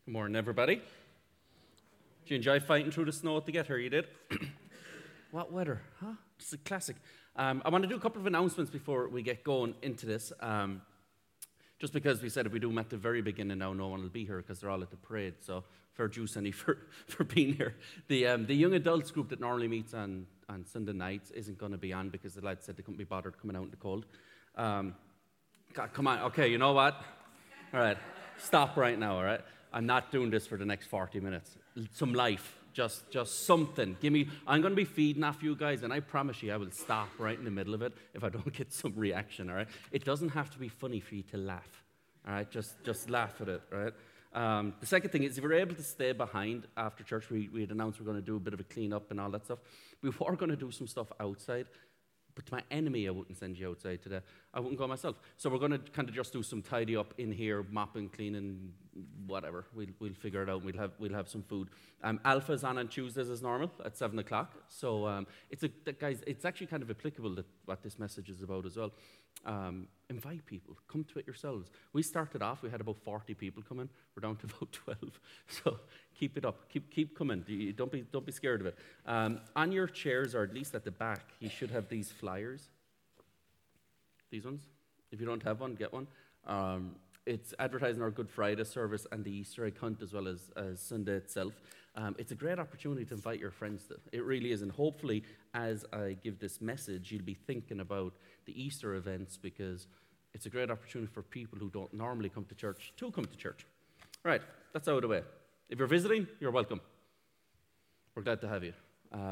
Good morning, everybody. Did you enjoy fighting through the snow to get here? You did? What weather, huh? It's a classic. I want to do a couple of announcements before we get going into this. Just because we said if we do them at the very beginning now, no one will be here because they're all at the parade. So fair juice any for being here. The young adults group that normally meets on Sunday nights isn't going to be on because the lads said they couldn't be bothered coming out in the cold. God, come on. Okay, you know what? All right, stop right now, all right? I'm not doing this for the next 40 minutes. Some life, just something. I'm going to be feeding off you guys, and I promise you I will stop right in the middle of it if I don't get some reaction, all right? It doesn't have to be funny for you to laugh, all right? Just laugh at it, all right? The second thing is if you're able to stay behind after church, we had announced we're going to do a bit of a clean-up and all that stuff. We were going to do some stuff outside, but to my enemy, I wouldn't send you outside today. I wouldn't go myself. So we're going to kind of just do some tidy up in here, mopping, cleaning, whatever. We'll figure it out. We'll have some food. Alpha's on Tuesdays as normal at 7 o'clock. So guys, it's actually kind of applicable to what this message is about as well. Invite people. Come to it yourselves. We started off. We had about 40 people coming. We're down to about 12. So keep it up. Keep coming. Don't be scared of it. On your chairs, or at least at the back, you should have these flyers. These ones. If you don't have one, get one. It's advertising our Good Friday service and the Easter egg hunt as well as Sunday itself. It's a great opportunity to invite your friends to. It really is. And hopefully, as I give this message, you'll be thinking about the Easter events because it's a great opportunity for people who don't normally come to church to come to church. Right, that's out of the way. If you're visiting, you're welcome. We're glad to have you.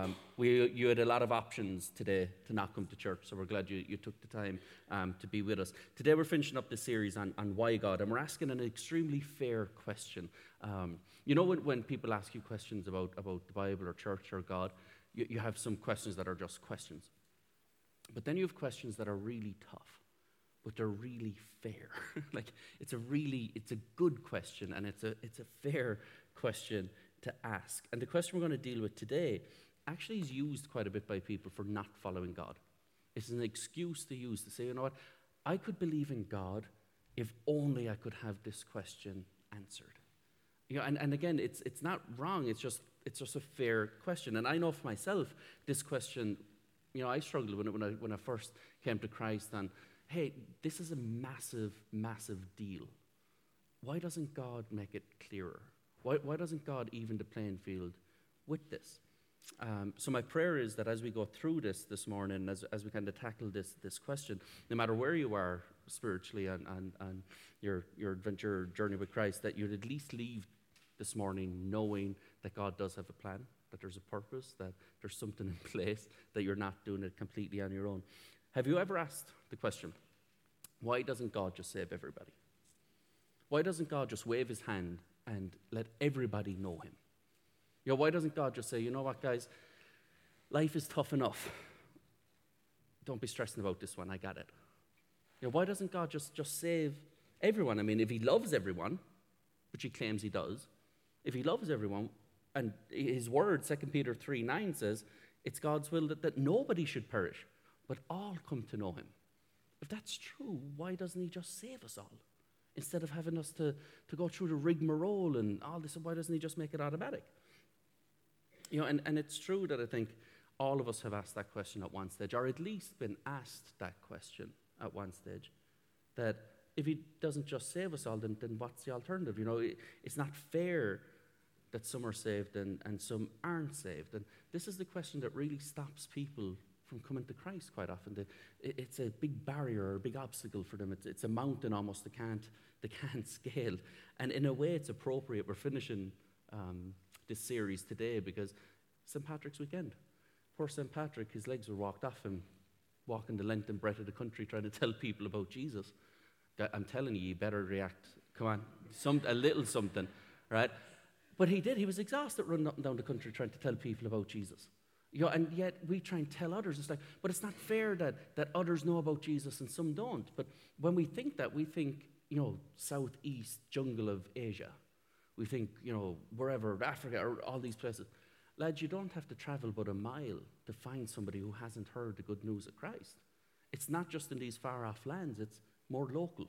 You had a lot of options today to not come to church, so we're glad you took the time to be with us. Today we're finishing up the series on why God, and we're asking an extremely fair question. You know when people ask you questions about the Bible or church or God, you have some questions that are just questions. But then you have questions that are really tough, but they're really fair. It's a good question, and it's a fair question to ask. And the question we're going to deal with today actually is used quite a bit by people for not following God. It's an excuse to use to say, you know what, I could believe in God if only I could have this question answered. You know, and again, it's not wrong. It's just a fair question. And I know for myself, this question, you know, I struggled when I first came to Christ. And hey, this is a massive, massive deal. Why doesn't God make it clearer? Why doesn't God even the playing field with this? So my prayer is that as we go through this morning, as we kind of tackle this question, no matter where you are spiritually and your adventure journey with Christ, that you'd at least leave this morning knowing that God does have a plan, that there's a purpose, that there's something in place, that you're not doing it completely on your own. Have you ever asked the question, why doesn't God just save everybody? Why doesn't God just wave his hand and let everybody know him? You know, why doesn't God just say, you know what, guys, life is tough enough. Don't be stressing about this one, I got it. You know, why doesn't God just save everyone? I mean, if he loves everyone, which he claims he does, if he loves everyone, and his word, 2 Peter 3:9 says, it's God's will that nobody should perish, but all come to know him. If that's true, why doesn't he just save us all? Instead of having us to go through the rigmarole and all this, why doesn't he just make it automatic? You know, and it's true that I think all of us have asked that question at one stage, or at least been asked that question at one stage, that if he doesn't just save us all, then what's the alternative? You know, it's not fair that some are saved and some aren't saved. And this is the question that really stops people from coming to Christ quite often. It's a big barrier or a big obstacle for them. It's a mountain almost they can't scale. And in a way, it's appropriate. We're finishing this series today because St. Patrick's weekend. Poor St. Patrick, his legs were walked off him, walking the length and breadth of the country trying to tell people about Jesus. I'm telling you, you better react. Come on, a little something, right? But he did. He was exhausted running up and down the country trying to tell people about Jesus. You know, and yet we try and tell others. It's like, but it's not fair that others know about Jesus and some don't. But when we think that, we think, you know, southeast jungle of Asia. We think, you know, wherever, Africa, or all these places. Lads, you don't have to travel but a mile to find somebody who hasn't heard the good news of Christ. It's not just in these far-off lands. It's more local.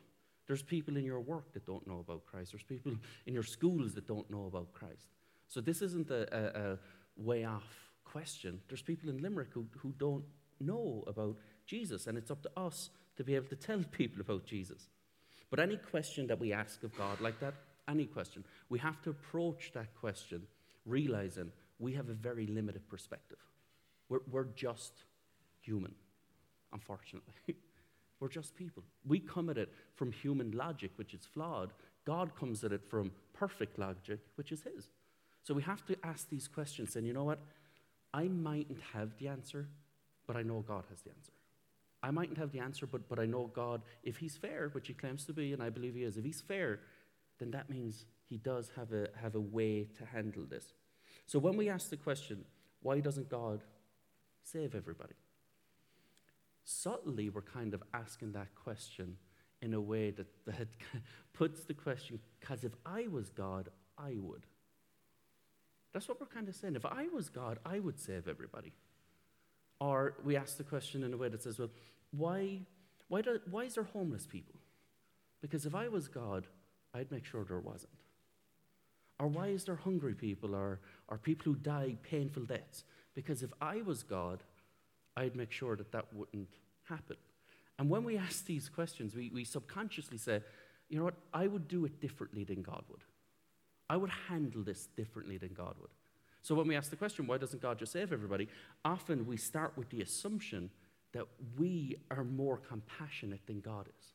There's people in your work that don't know about Christ. There's people in your schools that don't know about Christ. So this isn't a way off question. There's people in Limerick who don't know about Jesus, and it's up to us to be able to tell people about Jesus. But any question that we ask of God like that, any question, we have to approach that question realizing we have a very limited perspective. We're just human, unfortunately. We're just people. We come at it from human logic, which is flawed. God comes at it from perfect logic, which is his. So we have to ask these questions, and you know what? I mightn't have the answer, but I know God has the answer. I mightn't have the answer, but I know God, if he's fair, which he claims to be, and I believe he is, if he's fair, then that means he does have a way to handle this. So when we ask the question, why doesn't God save everybody? Subtly, we're kind of asking that question in a way that puts the question, because if I was God, I would. That's what we're kind of saying. If I was God, I would save everybody. Or we ask the question in a way that says, well, why is there homeless people? Because if I was God, I'd make sure there wasn't. Or why is there hungry people or people who die painful deaths? Because if I was God, I'd make sure that wouldn't happen. And when we ask these questions, we subconsciously say, you know what, I would do it differently than God would. I would handle this differently than God would. So when we ask the question, why doesn't God just save everybody? Often we start with the assumption that we are more compassionate than God is.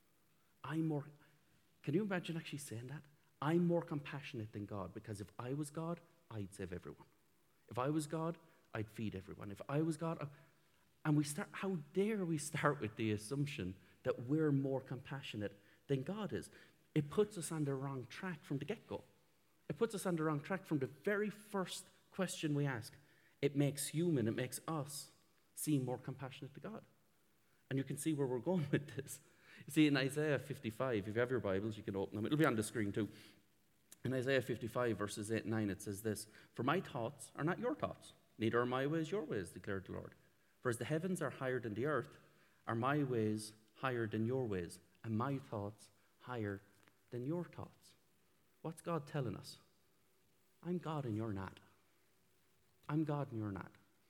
Can you imagine actually saying that? I'm more compassionate than God because if I was God, I'd save everyone. If I was God, I'd feed everyone. If I was God, and how dare we start with the assumption that we're more compassionate than God is? It puts us on the wrong track from the get-go. It puts us on the wrong track from the very first question we ask. It makes us seem more compassionate to God. And you can see where we're going with this. You see, in Isaiah 55, if you have your Bibles, you can open them. It'll be on the screen too. In Isaiah 55, verses 8 and 9, it says this, "For my thoughts are not your thoughts, neither are my ways your ways, declared the Lord. For as the heavens are higher than the earth, are my ways higher than your ways, and my thoughts higher than your thoughts." What's God telling us? I'm God and you're not. I'm God and you're not.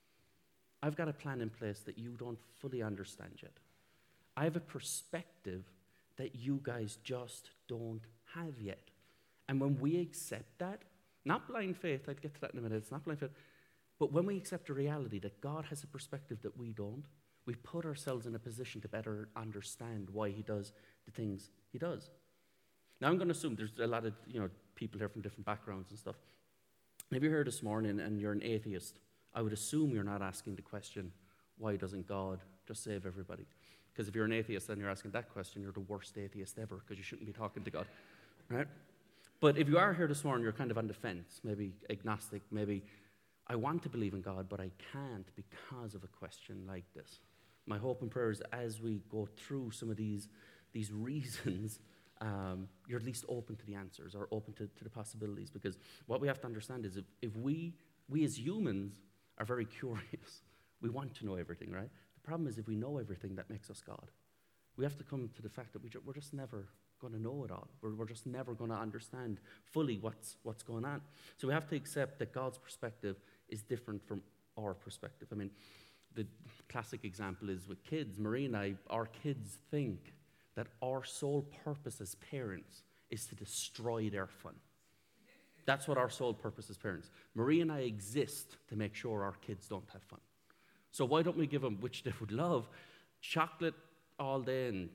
I've got a plan in place that you don't fully understand yet. I have a perspective that you guys just don't have yet. And when we accept that, not blind faith, I'll get to that in a minute, it's not blind faith, but when we accept the reality that God has a perspective that we don't, we put ourselves in a position to better understand why he does the things he does. Now I'm going to assume there's a lot of people here from different backgrounds and stuff. If you're here this morning and you're an atheist, I would assume you're not asking the question, why doesn't God just save everybody? Because if you're an atheist and you're asking that question, you're the worst atheist ever because you shouldn't be talking to God, right? But if you are here this morning, you're kind of on the fence, maybe agnostic, maybe I want to believe in God, but I can't because of a question like this. My hope and prayer is as we go through some of these reasons, you're at least open to the answers or open to the possibilities. Because what we have to understand is if we as humans are very curious, we want to know everything, right? The problem is if we know everything, that makes us God. We have to come to the fact that we're just never going to know it all. We're just never going to understand fully what's going on. So we have to accept that God's perspective is different from our perspective. I mean, the classic example is with kids. Marie and I, our kids think that our sole purpose as parents is to destroy their fun. That's what our sole purpose as parents. Marie and I exist to make sure our kids don't have fun. So why don't we give them, which they would love, chocolate all day and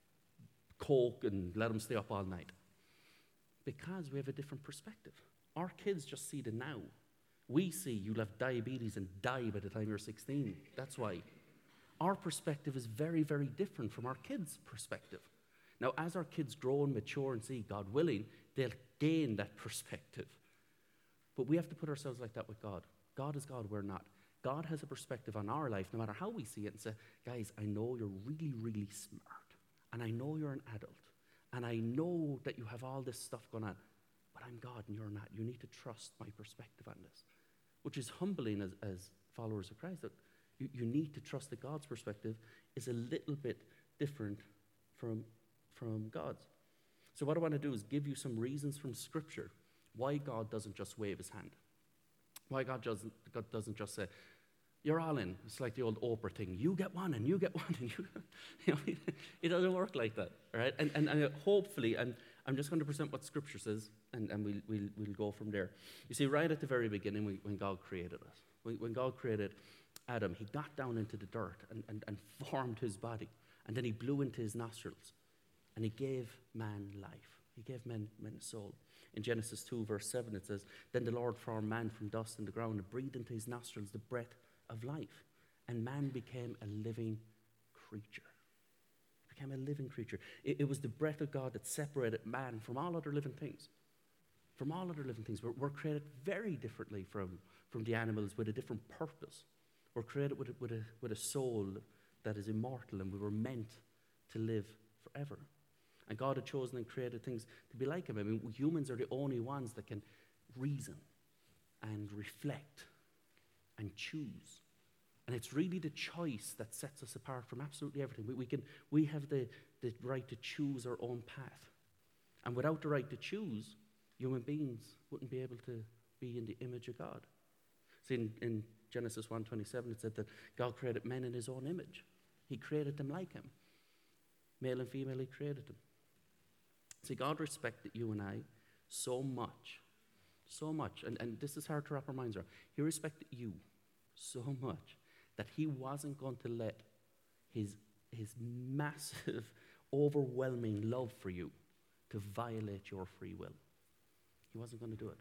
Coke and let them stay up all night? Because we have a different perspective. Our kids just see the now. We see you'll have diabetes and die by the time you're 16. That's why. Our perspective is very, very different from our kids' perspective. Now, as our kids grow and mature and see, God willing, they'll gain that perspective. But we have to put ourselves like that with God. God is God, we're not. God has a perspective on our life, no matter how we see it, and say, guys, I know you're really, really smart, and I know you're an adult, and I know that you have all this stuff going on, but I'm God and you're not. You need to trust my perspective on this, which is humbling as followers of Christ, that you need to trust that God's perspective is a little bit different from from God's. So what I want to do is give you some reasons from Scripture why God doesn't just wave his hand. Why God doesn't just say, you're all in. It's like the old Oprah thing. You get one and you get one. And it doesn't work like that. All right? And hopefully, I'm just going to present what Scripture says, and we'll go from there. You see, right at the very beginning, when God created us, when God created Adam, he got down into the dirt and formed his body. And then he blew into his nostrils. And he gave man life. He gave men a soul. In Genesis 2, verse 7, it says, then the Lord formed man from dust in the ground and breathed into his nostrils the breath of life. And man became a living creature. He became a living creature. It was the breath of God that separated man from all other living things. From all other living things. We're created very differently from the animals with a different purpose. We're created with a soul that is immortal, and we were meant to live forever. And God had chosen and created things to be like him. I mean, humans are the only ones that can reason and reflect and choose. And it's really the choice that sets us apart from absolutely everything. We have the right to choose our own path. And without the right to choose, human beings wouldn't be able to be in the image of God. See, in Genesis 1:27, it said that God created men in his own image. He created them like him. Male and female, he created them. See, God respected you and I so much, and this is hard to wrap our minds around. He respected you so much that he wasn't going to let his massive, overwhelming love for you to violate your free will. He wasn't going to do it.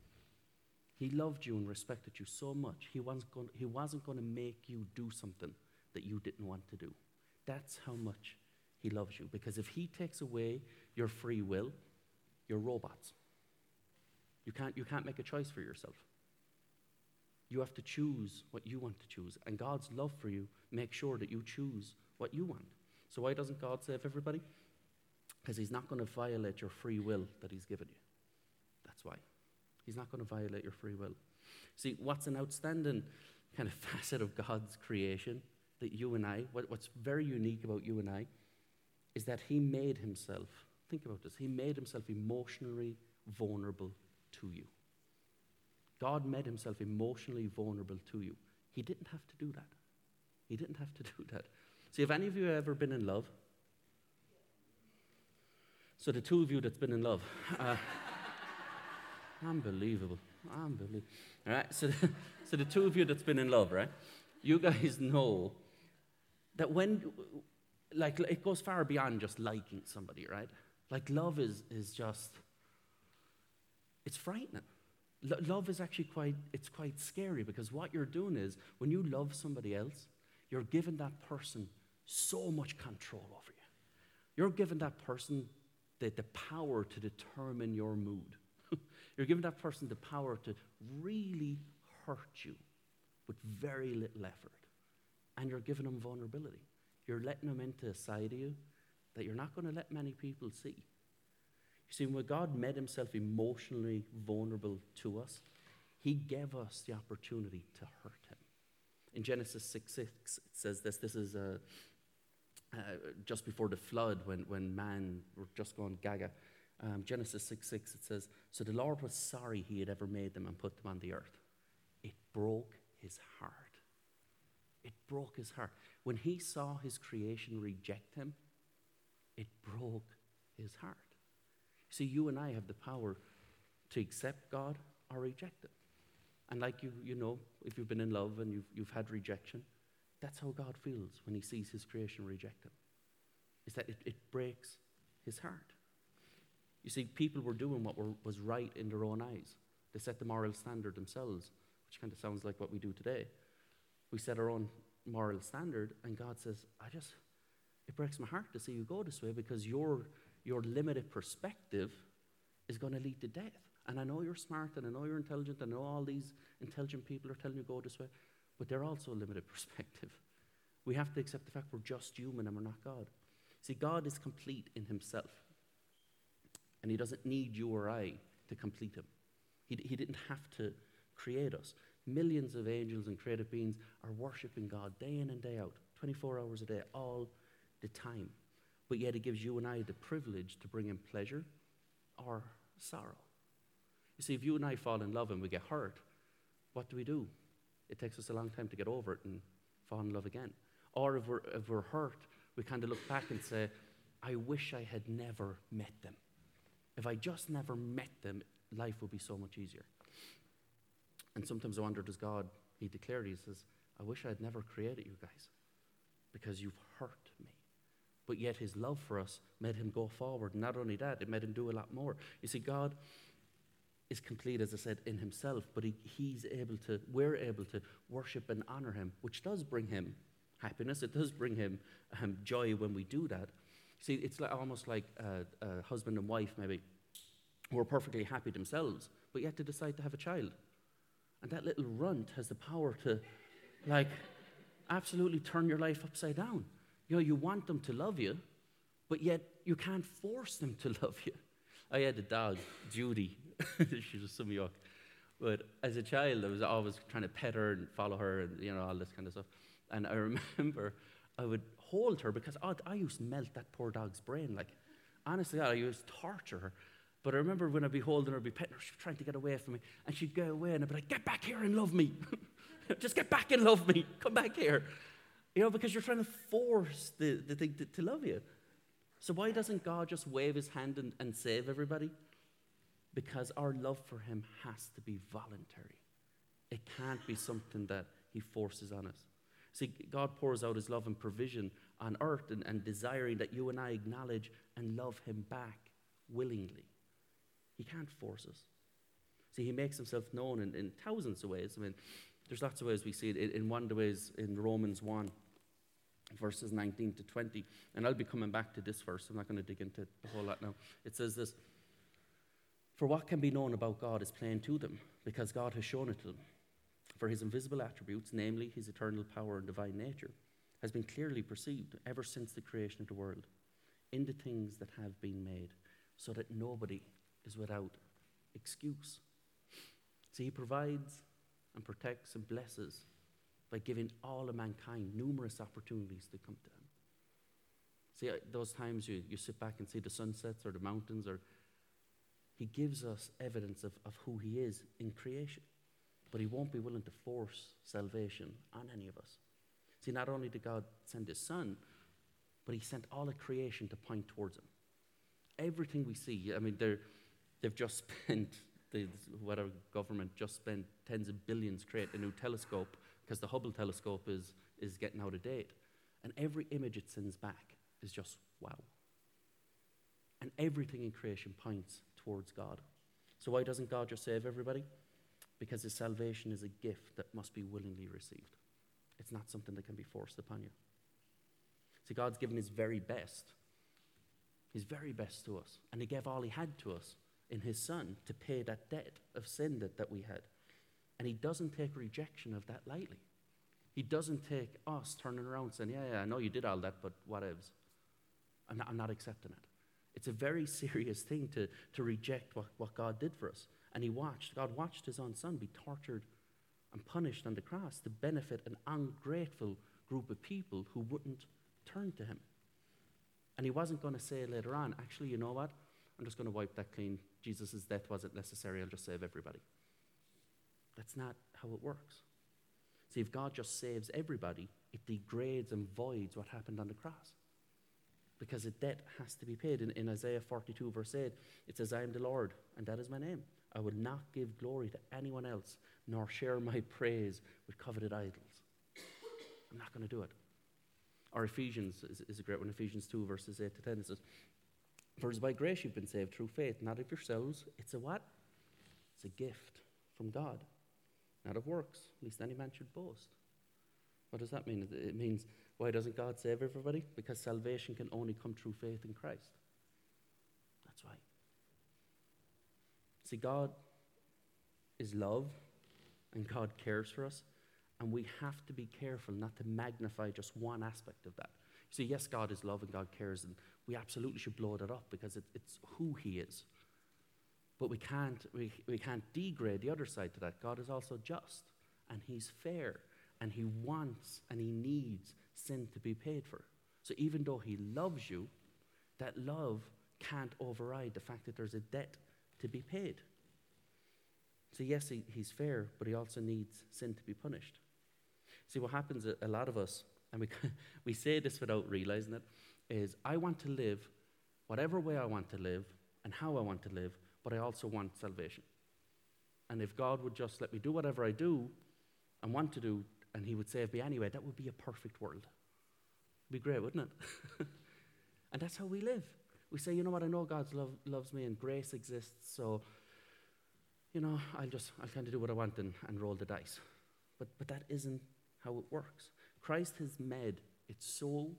He loved you and respected you so much, he wasn't going to make you do something that you didn't want to do. That's how much he loves you. Because if he takes away your free will, you're robots. You can't make a choice for yourself. You have to choose what you want to choose. And God's love for you makes sure that you choose what you want. So why doesn't God save everybody? Because he's not going to violate your free will that he's given you. That's why. He's not going to violate your free will. See, what's an outstanding kind of facet of God's creation that you and I, what's very unique about you and I, is that he made himself, think about this, he made himself emotionally vulnerable to you. God made himself emotionally vulnerable to you. He didn't have to do that. He didn't have to do that. See, have any of you ever been in love? So the two of you that's been in love. Unbelievable. All right, so the two of you that's been in love, right? You guys know that when, like, it goes far beyond just liking somebody, right? Like, love is just, it's frightening. Love is actually quite scary, because what you're doing is, when you love somebody else, you're giving that person so much control over you. You're giving that person the power to determine your mood. You're giving that person the power to really hurt you with very little effort. And you're giving them vulnerability. You're letting them into a side of you that you're not going to let many people see. You see, when God made himself emotionally vulnerable to us, he gave us the opportunity to hurt him. In Genesis 6:6, it says this. This is just before the flood, when man were just going gaga. Genesis 6:6, it says, so the Lord was sorry he had ever made them and put them on the earth. It broke his heart. It broke his heart. When he saw his creation reject him, it broke his heart. See, you and I have the power to accept God or reject him. And like you know, if you've been in love and you've had rejection, that's how God feels when he sees his creation reject him. Is that it breaks his heart. You see, people were doing what was right in their own eyes. They set the moral standard themselves, which kind of sounds like what we do today. We set our own moral standard, and God says, it breaks my heart to see you go this way, because your limited perspective is going to lead to death. And I know you're smart, and I know you're intelligent, and I know all these intelligent people are telling you go this way, but they're also a limited perspective. We have to accept the fact we're just human and we're not God. See, God is complete in himself. And he doesn't need you or I to complete him. He didn't have to create us. Millions of angels and created beings are worshiping God day in and day out, 24 hours a day, all the time. but yet he gives you and I the privilege to bring him pleasure or sorrow. You see, if you and I fall in love and we get hurt, what do? It takes us a long time to get over it and fall in love again. Or if we're hurt, we kind of look back and say, I wish I had never met them. If I just never met them, life would be so much easier. And sometimes I wonder, does God, he declared, he says, I wish I had never created you guys because you've hurt me. But yet his love for us made him go forward. And not only that, it made him do a lot more. You see, God is complete, as I said, in himself, but we're able to worship and honor him, which does bring him happiness. It does bring him joy when we do that. See, it's almost like a husband and wife, maybe, who are perfectly happy themselves, but yet they decide to have a child. And that little runt has the power to, absolutely turn your life upside down. You want them to love you, but yet you can't force them to love you. I had a dog, Judy. She was some yuck. But as a child, I was always trying to pet her and follow her and, all this kind of stuff. And I remember I would hold her because I used to melt that poor dog's brain. Honestly, I used to torture her. But I remember when I'd be holding her, I'd be petting her, she'd be trying to get away from me. And she'd go away and I'd be like, get back here and love me. Just get back and love me. Come back here. Because you're trying to force the thing to love you. So why doesn't God just wave his hand and save everybody? Because our love for him has to be voluntary. It can't be something that he forces on us. See, God pours out his love and provision on earth and desiring that you and I acknowledge and love him back willingly. He can't force us. See, he makes himself known in thousands of ways. There's lots of ways we see it. In one of the ways in Romans 1, verses 19 to 20, and I'll be coming back to this verse. I'm not going to dig into the whole lot now. It says this, for what can be known about God is plain to them, because God has shown it to them. For his invisible attributes, namely his eternal power and divine nature, has been clearly perceived ever since the creation of the world, in the things that have been made, so that nobody is without excuse. See, he provides and protects and blesses by giving all of mankind numerous opportunities to come to him. See, those times you sit back and see the sunsets or the mountains, or he gives us evidence of who he is in creation. But he won't be willing to force salvation on any of us. See, not only did God send his son, but he sent all of creation to point towards him. Everything we see, they've just spent, whatever government just spent tens of billions creating a new telescope because the Hubble telescope is getting out of date. And every image it sends back is just wow. And everything in creation points towards God. So why doesn't God just save everybody? Because his salvation is a gift that must be willingly received. It's not something that can be forced upon you. See, God's given his very best to us. And he gave all he had to us in his son to pay that debt of sin that we had. And he doesn't take rejection of that lightly. He doesn't take us turning around saying, yeah, I know you did all that, but whatevs. I'm not accepting it. It's a very serious thing to reject what God did for us. And God watched his own son be tortured and punished on the cross to benefit an ungrateful group of people who wouldn't turn to him. And he wasn't going to say later on, actually, you know what? I'm just going to wipe that clean. Jesus' death wasn't necessary. I'll just save everybody. That's not how it works. See, if God just saves everybody, it degrades and voids what happened on the cross. Because a debt has to be paid. In Isaiah 42, verse 8, it says, I am the Lord, and that is my name. I will not give glory to anyone else, nor share my praise with coveted idols. I'm not going to do it. Or Ephesians is a great one. Ephesians 2, verses 8 to 10, it says, for it is by grace you've been saved through faith, not of yourselves. It's a what? It's a gift from God, not of works, lest any man should boast. What does that mean? It means, why doesn't God save everybody? Because salvation can only come through faith in Christ. That's why. See, God is love, and God cares for us, and we have to be careful not to magnify just one aspect of that. See, yes, God is love and God cares, and we absolutely should blow that up because it's who he is. But we can't degrade the other side to that. God is also just, and he's fair, and he wants and he needs sin to be paid for. So even though he loves you, that love can't override the fact that there's a debt to be paid. So yes, he's fair, but he also needs sin to be punished. See, what happens, a lot of us, and we say this without realizing it, is I want to live whatever way I want to live and how I want to live, but I also want salvation. And if God would just let me do whatever I do and want to do, and he would save me anyway, that would be a perfect world. It'd be great, wouldn't it? And that's how we live. We say, you know what, I know God loves me and grace exists, so, you know, I'll kind of do what I want and roll the dice. But that isn't how it works. Christ has made it so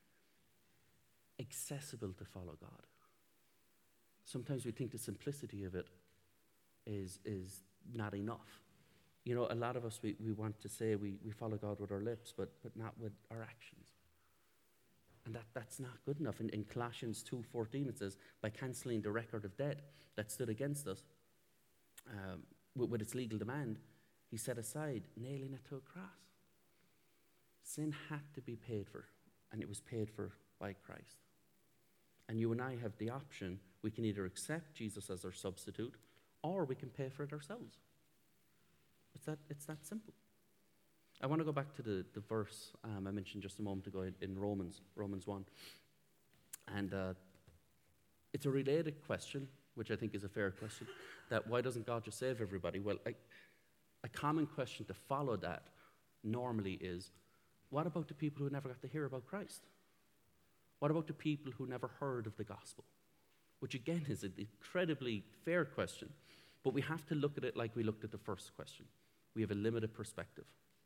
accessible to follow God. Sometimes we think the simplicity of it is not enough. You know, a lot of us, we want to say we follow God with our lips, but not with our actions. And that's not good enough. In Colossians 2:14 it says, by cancelling the record of debt that stood against us with its legal demand, he set aside, nailing it to a cross. Sin had to be paid for, and it was paid for by Christ. And you and I have the option. We can either accept Jesus as our substitute, or we can pay for it ourselves. It's that simple. I want to go back to the verse I mentioned just a moment ago in Romans 1. And it's a related question, which I think is a fair question, that why doesn't God just save everybody? Well, a common question to follow that normally is, what about the people who never got to hear about Christ? What about the people who never heard of the gospel? Which again is an incredibly fair question, but we have to look at it like we looked at the first question. We have a limited perspective.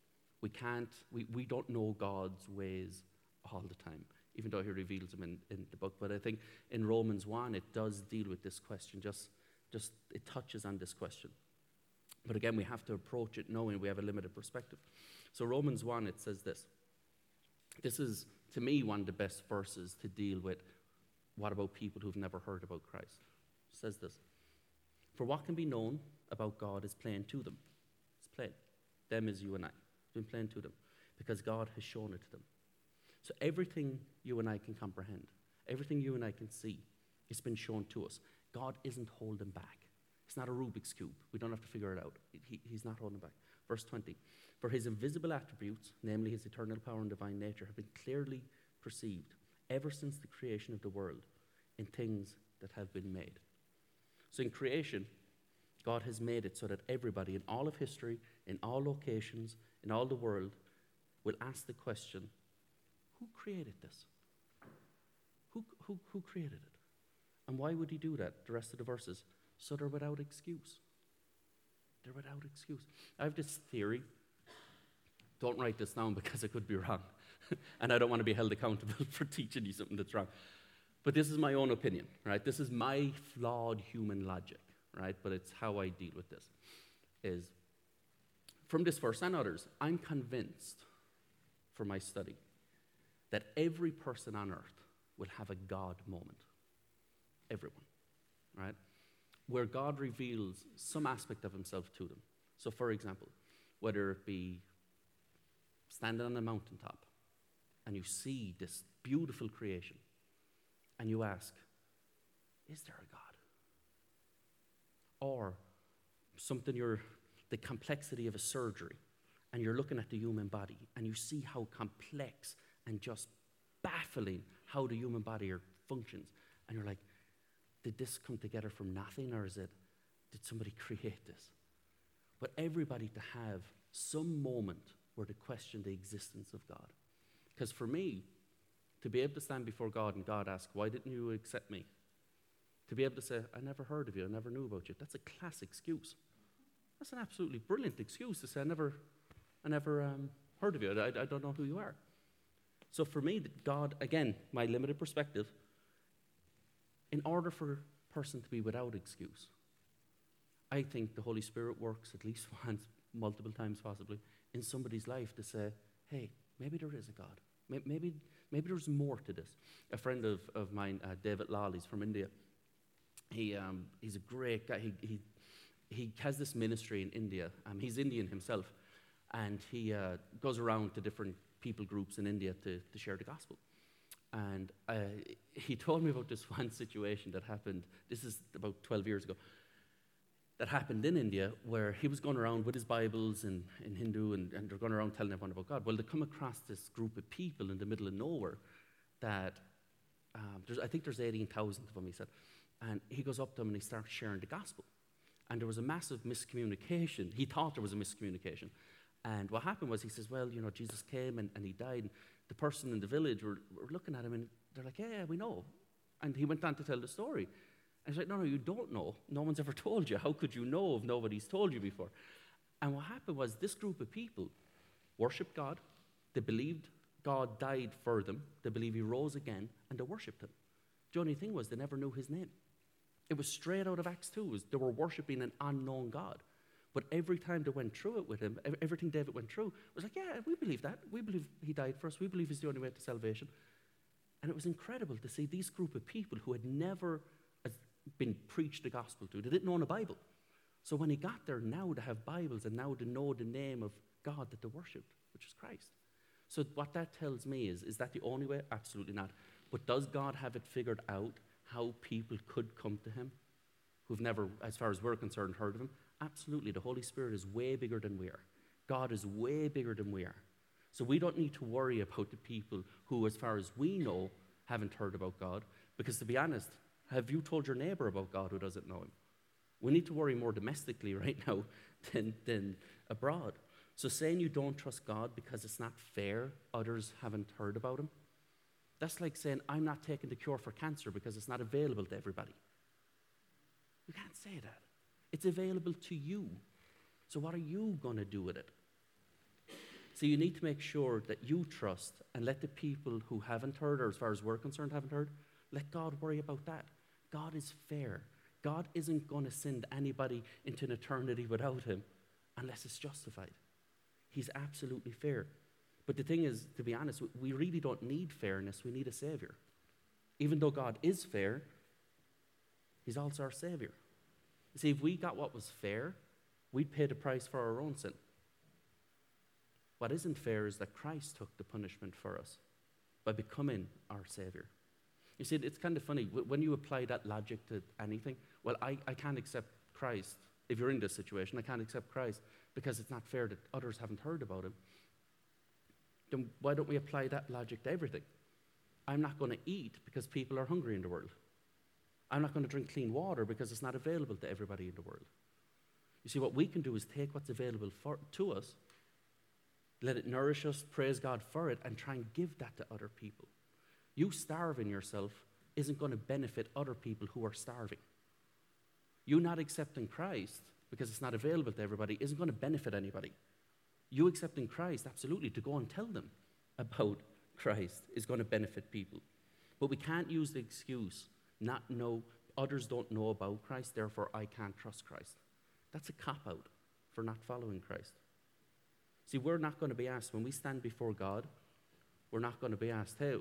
We don't know God's ways all the time, even though he reveals them in the book. But I think in Romans 1, it does deal with this question, just it touches on this question. But again, we have to approach it knowing we have a limited perspective. So Romans 1, it says this. This is, to me, one of the best verses to deal with what about people who've never heard about Christ. It says this. For what can be known about God is plain to them. It's plain. Them is you and I. It's been plain to them because God has shown it to them. So everything you and I can comprehend, everything you and I can see, it's been shown to us. God isn't holding back. It's not a Rubik's Cube. We don't have to figure it out. He's not holding back. Verse 20. For his invisible attributes, namely his eternal power and divine nature, have been clearly perceived ever since the creation of the world in things that have been made. So in creation, God has made it so that everybody in all of history, in all locations, in all the world, will ask the question, who created this? Who created it? And why would he do that? The rest of the verses. So they're without excuse. They're without excuse. I have this theory. Don't write this down because it could be wrong. And I don't want to be held accountable for teaching you something that's wrong. But this is my own opinion, right? This is my flawed human logic, right? But it's how I deal with this. Is from this verse and others, I'm convinced for my study that every person on earth will have a God moment. Everyone, right? Where God reveals some aspect of himself to them. So for example, whether it be standing on a mountaintop and you see this beautiful creation and you ask, is there a God? Or something the complexity of a surgery and you're looking at the human body and you see how complex and just baffling how the human body functions. And you're like, did this come together from nothing, or did somebody create this? But everybody to have some moment where they question the existence of God. Because for me, to be able to stand before God and God ask, why didn't you accept me? To be able to say, I never heard of you, I never knew about you. That's a class excuse. That's an absolutely brilliant excuse to say, I never heard of you, I don't know who you are. So for me, God, again, my limited perspective, in order for a person to be without excuse, I think the Holy Spirit works at least once, multiple times possibly, in somebody's life to say, hey, maybe there is a God. Maybe there's more to this. A friend of mine, David Lal, he's from India. He's a great guy. He has this ministry in India. He's Indian himself, and he goes around to different people groups in India to share the gospel. And he told me about this one situation that happened, this is about 12 years ago, that happened in India, where he was going around with his Bibles in Hindu, and they're going around telling everyone about God. Well, they come across this group of people in the middle of nowhere that, I think there's 18,000 of them, he said. And he goes up to them and he starts sharing the gospel. And there was a massive miscommunication. He thought there was a miscommunication. And what happened was, he says, well, Jesus came and he died. And the person in the village were looking at him and they're like, yeah, we know. And he went on to tell the story. And he's like, no, you don't know. No one's ever told you. How could you know if nobody's told you before? And what happened was, this group of people worshipped God. They believed God died for them. They believed he rose again, and they worshipped him. The only thing was, they never knew his name. It was straight out of Acts 2. They were worshipping an unknown God. But every time they went through it with him, everything David went through was like, yeah, we believe that. We believe he died for us. We believe he's the only way to salvation. And it was incredible to see these group of people who had never been preached the gospel to. They didn't know the Bible. So when he got there, now they have Bibles, and now they know the name of God that they worshipped, which is Christ. So what that tells me is that the only way? Absolutely not. But does God have it figured out how people could come to him who've never, as far as we're concerned, heard of him? Absolutely. The Holy Spirit is way bigger than we are. God is way bigger than we are. So we don't need to worry about the people who, as far as we know, haven't heard about God. Because to be honest, have you told your neighbor about God who doesn't know him? We need to worry more domestically right now than abroad. So saying you don't trust God because it's not fair, others haven't heard about him, that's like saying I'm not taking the cure for cancer because it's not available to everybody. You can't say that. It's available to you. So what are you going to do with it? So you need to make sure that you trust, and let the people who haven't heard, or as far as we're concerned haven't heard, let God worry about that. God is fair. God isn't going to send anybody into an eternity without him unless it's justified. He's absolutely fair. But the thing is, to be honest, we really don't need fairness. We need a Savior. Even though God is fair, he's also our Savior. You see, if we got what was fair, we'd pay the price for our own sin. What isn't fair is that Christ took the punishment for us by becoming our Savior. You see, it's kind of funny. When you apply that logic to anything, well, I can't accept Christ. If you're in this situation, I can't accept Christ because it's not fair that others haven't heard about him. Then why don't we apply that logic to everything? I'm not going to eat because people are hungry in the world. I'm not going to drink clean water because it's not available to everybody in the world. You see, what we can do is take what's available to us, let it nourish us, praise God for it, and try and give that to other people. You starving yourself isn't going to benefit other people who are starving. You not accepting Christ because it's not available to everybody isn't going to benefit anybody. You accepting Christ, absolutely, to go and tell them about Christ is going to benefit people. But we can't use the excuse, not know, others don't know about Christ, therefore I can't trust Christ. That's a cop-out for not following Christ. See, we're not going to be asked, when we stand before God, we're not going to be asked, hey,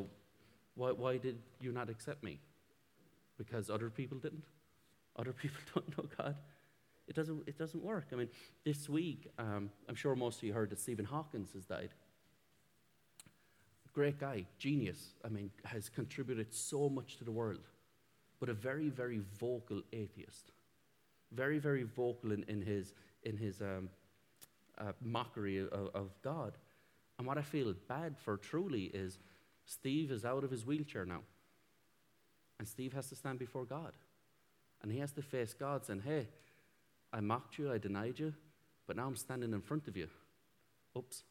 why did you not accept me? Because other people didn't? Other people don't know God? It doesn't work. I mean, this week, I'm sure most of you heard that Stephen Hawking has died. Great guy, genius. I mean, has contributed so much to the world, but a very, very vocal atheist. Very, very vocal in his mockery of God. And what I feel bad for truly is Steve is out of his wheelchair now. And Steve has to stand before God. And he has to face God saying, hey, I mocked you, I denied you, but now I'm standing in front of you. Oops.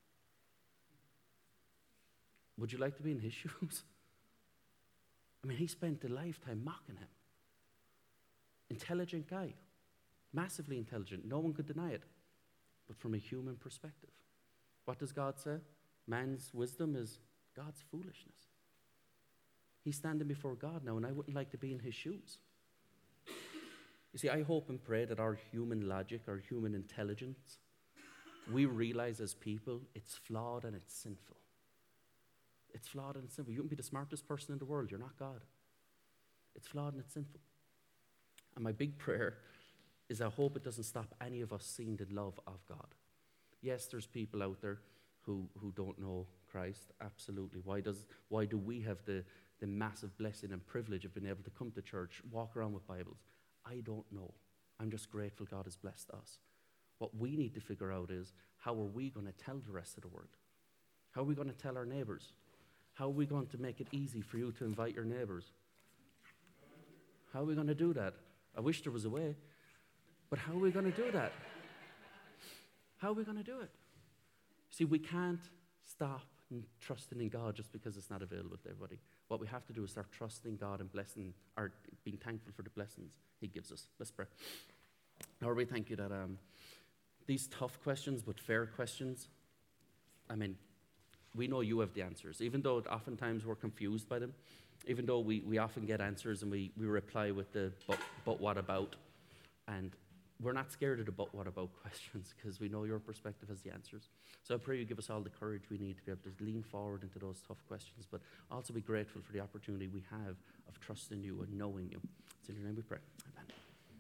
Would you like to be in his shoes? I mean, he spent a lifetime mocking him. Intelligent guy. Massively intelligent. No one could deny it. But from a human perspective. What does God say? Man's wisdom is God's foolishness. He's standing before God now, and I wouldn't like to be in his shoes. You see, I hope and pray that our human logic, our human intelligence, we realize as people it's flawed and it's sinful. It's flawed and it's sinful. You can be the smartest person in the world. You're not God. It's flawed and it's sinful. And my big prayer is I hope it doesn't stop any of us seeing the love of God. Yes, there's people out there who don't know Christ? Absolutely. Why do we have the massive blessing and privilege of being able to come to church, walk around with Bibles? I don't know. I'm just grateful God has blessed us. What we need to figure out is, how are we going to tell the rest of the world? How are we going to tell our neighbors? How are we going to make it easy for you to invite your neighbors? How are we going to do that? I wish there was a way, but how are we going to do that? How are we going to do it? See, we can't stop trusting in God just because it's not available to everybody. What we have to do is start trusting God and blessing, or being thankful for the blessings He gives us. Let's pray. Lord, we thank you that these tough questions, but fair questions, I mean, we know you have the answers, even though oftentimes we're confused by them, even though we often get answers and we reply with the but what about, and we're not scared of the but what about questions because we know your perspective has the answers. So I pray you give us all the courage we need to be able to lean forward into those tough questions, but also be grateful for the opportunity we have of trusting you and knowing you. It's in your name we pray.